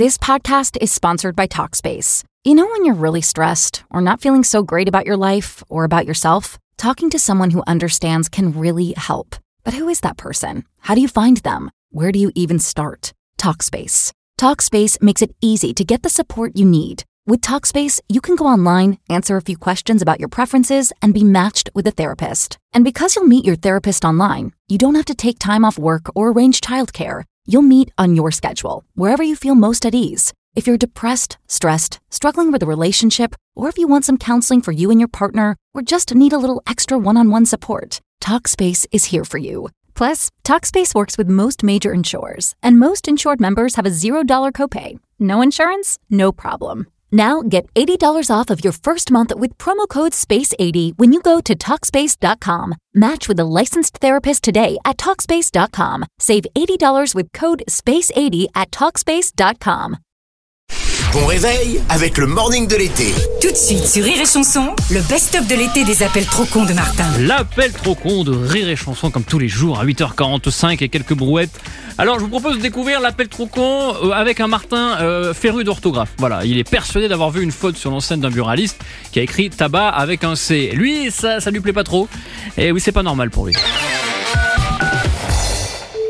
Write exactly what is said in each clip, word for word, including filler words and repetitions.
This podcast is sponsored by Talkspace. You know when you're really stressed or not feeling so great about your life or about yourself? Talking to someone who understands can really help. But who is that person? How do you find them? Where do you even start? Talkspace. Talkspace makes it easy to get the support you need. With Talkspace, you can go online, answer a few questions about your preferences, and be matched with a therapist. And because you'll meet your therapist online, you don't have to take time off work or arrange childcare. You'll meet on your schedule, wherever you feel most at ease. If you're depressed, stressed, struggling with a relationship, or if you want some counseling for you and your partner, or just need a little extra one-on-one support, Talkspace is here for you. Plus, Talkspace works with most major insurers, and most insured members have a zero dollars copay. No insurance? No problem. Now get eighty dollars off of your first month with promo code space eighty when you go to Talkspace dot com. Match with a licensed therapist today at Talkspace dot com. Save eighty dollars with code space eighty at Talkspace dot com. Bon réveil avec le morning de l'été. Tout de suite sur Rire et Chanson, le best-of de l'été des appels trop cons de Martin. L'appel trop con de Rire et Chanson comme tous les jours à huit heures quarante-cinq et quelques brouettes. Alors je vous propose de découvrir l'appel trop con avec un Martin euh, féru d'orthographe. Voilà, il est persuadé d'avoir vu une faute sur l'enseigne d'un buraliste qui a écrit tabac avec un C. Lui, ça, ça lui plaît pas trop. Et oui, c'est pas normal pour lui. Allô ?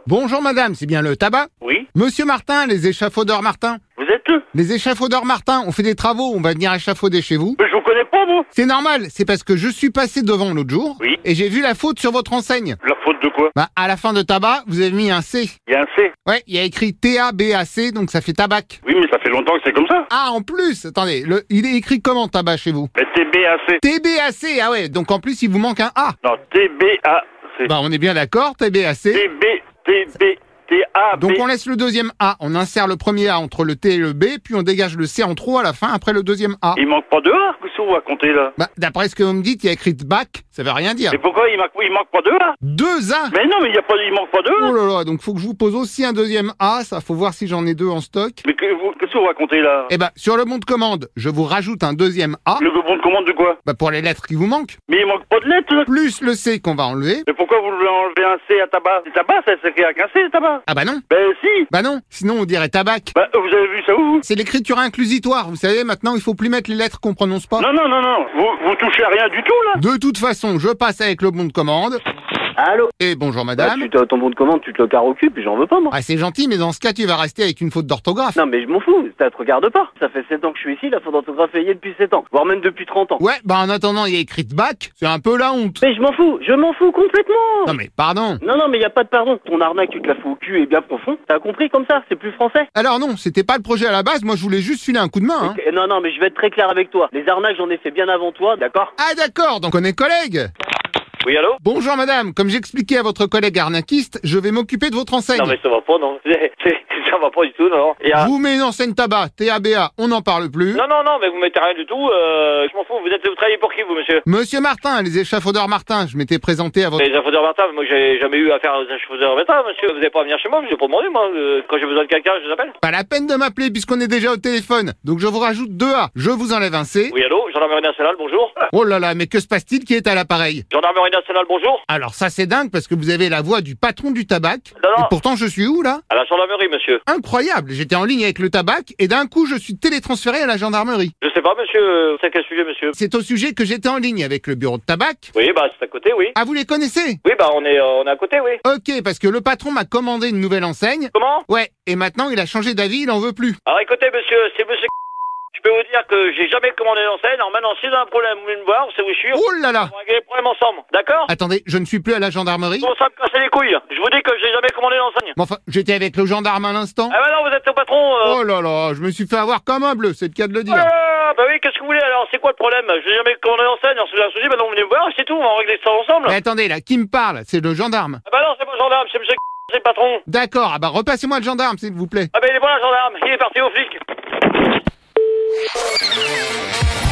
Bonjour madame, c'est bien le tabac ? Oui. Monsieur Martin, les échafaudeurs Martin. Vous êtes eux ? Les échafaudeurs Martin, on fait des travaux, on va venir échafauder chez vous. Mais je vous connais pas, moi. C'est normal, c'est parce que je suis passé devant l'autre jour, Oui. et j'ai vu la faute sur votre enseigne. La faute de quoi ? Bah, à la fin de tabac, vous avez mis un C. Il y a un C. Ouais, il y a écrit T A B A C, donc ça fait tabac. Oui, mais ça fait longtemps que c'est comme ça. Ah, en plus, attendez, le, il est écrit comment tabac chez vous ? Mais T B A C. T B A C, ah ouais, donc en plus il vous manque un A. Non, T B A C. Bah, on est bien d'accord, T B A C. T B, T B, T A B. Donc on laisse le deuxième A, on insère le premier A entre le T et le B, puis on dégage le C en trop à la fin après le deuxième A. Il manque pas de A, qu'est-ce que vous racontez là ? Bah, d'après ce que vous me dites, il y a écrit bac, ça veut rien dire. Et pourquoi il manque, il manque pas de A ? Deux A. Mais non, mais il y a pas, il manque pas de A. Oh là là, donc faut que je vous pose aussi un deuxième A, ça faut voir si j'en ai deux en stock. Mais que vous- qu'est-ce que vous racontez là ? Eh bah, sur le bon de commande, je vous rajoute un deuxième A, Le bon de commande de quoi ? bah pour les lettres qui vous manquent, Mais il manque pas de lettres là. plus le C qu'on va enlever. Mais pourquoi vous voulez enlever un C à tabac ? C'est tabac, ça s'écrit avec un C, le tabac. Ah bah non, Ben si. bah non, sinon on dirait tabac. Bah vous avez vu ça où vous ? C'est l'écriture inclusitoire, vous savez, maintenant il faut plus mettre les lettres qu'on prononce pas. Non, non, non, non. Vous, vous touchez à rien du tout là. De toute façon, je passe avec le bon de commande. Allô ? Et bonjour Bah, madame. tu te- ton bon de commande, tu te le carres au cul, puis j'en veux pas, moi. Ah c'est gentil, mais dans ce cas tu vas rester avec une faute d'orthographe. Non, mais je m'en fous, ça te regarde pas. Ça fait sept ans que je suis ici, la faute d'orthographe est liée depuis sept ans, voire même depuis trente ans. Ouais, bah en attendant il y a écrit bac, c'est un peu la honte. Mais je m'en fous, je m'en fous complètement. Non mais pardon. Non, non, mais y a pas de pardon. Ton arnaque, tu te la fous au cul et bien profond. T'as compris comme ça, c'est plus français. Alors non, c'était pas le projet à la base, moi je voulais juste filer un coup de main. Hein. Ok, non, non, mais je vais être très clair avec toi. Les arnaques, j'en ai fait bien avant toi, d'accord ? Ah d'accord, donc on est collègues. Oui, allô ? Bonjour madame, comme j'expliquais à votre collègue arnaquiste, je vais m'occuper de votre enseigne. Non mais ça va pas, non. C'est- c'est- ça va pas du tout, non. Et, euh, Vous mettez une enseigne tabac, T A B A, on n'en parle plus. Non, non, non, mais vous mettez rien du tout. Euh, je m'en fous. Vous êtes, vous travaillez pour qui, vous, monsieur ? Monsieur Martin, les échafaudeurs Martin, je m'étais présenté à votre... Les échafaudeurs Martin. Moi, j'ai jamais eu affaire aux échafaudeurs Martin, monsieur. Vous n'allez pas venir chez moi, je vais pas demander, moi. Euh, Quand j'ai besoin de quelqu'un, je vous appelle. Pas la peine de m'appeler puisqu'on est déjà au téléphone. Donc je vous rajoute deux A, je vous enlève un C. Oui, allô ? Gendarmerie nationale, bonjour. Oh là là, mais que se passe-t-il qui est à l'appareil? Gendarmerie nationale, bonjour. Alors ça c'est dingue parce que vous avez la voix du patron du tabac. Non, non. Et pourtant je suis où là? À la gendarmerie, monsieur. Incroyable, j'étais en ligne avec le tabac et d'un coup je suis télétransféré à la gendarmerie. Je sais pas, monsieur. euh, C'est quel sujet, monsieur ? C'est au sujet que j'étais en ligne avec le bureau de tabac. Oui, bah, c'est à côté, oui. Ah vous les connaissez? Oui, bah, on est, euh, on est à côté, oui. Ok, parce que le patron m'a commandé une nouvelle enseigne. Comment ? Ouais, et maintenant il a changé d'avis, il en veut plus. Alors, écoutez, monsieur, c'est monsieur. Je peux vous dire que j'ai jamais commandé d'enseigne. Alors maintenant, si vous avez un problème, vous venez me voir, vous savez où je suis. Oh là là! On va régler les problèmes ensemble, d'accord ? Attendez, je ne suis plus à la gendarmerie. Bon, ça me casse les couilles. Je vous dis que j'ai jamais commandé d'enseigne. Mais enfin, j'étais avec le gendarme à l'instant. Ah bah non, vous êtes au patron. Euh... Oh là là, je me suis fait avoir comme un bleu, c'est le cas de le dire. Ah, bah oui, qu'est-ce que vous voulez alors? C'est quoi le problème? Je n'ai jamais commandé d'enseigne. Alors si vous avez un souci, maintenant vous venez me voir, c'est tout. On va régler ça ensemble. Mais attendez, là, qui me parle? C'est le gendarme. Ah bah non, c'est pas le gendarme, c'est monsieur c'est le patron. D'accord, ah bah repassez-moi le gendarme, s'il vous plaît. Ah bah il est pas là, le gendarme. Il est parti au flic.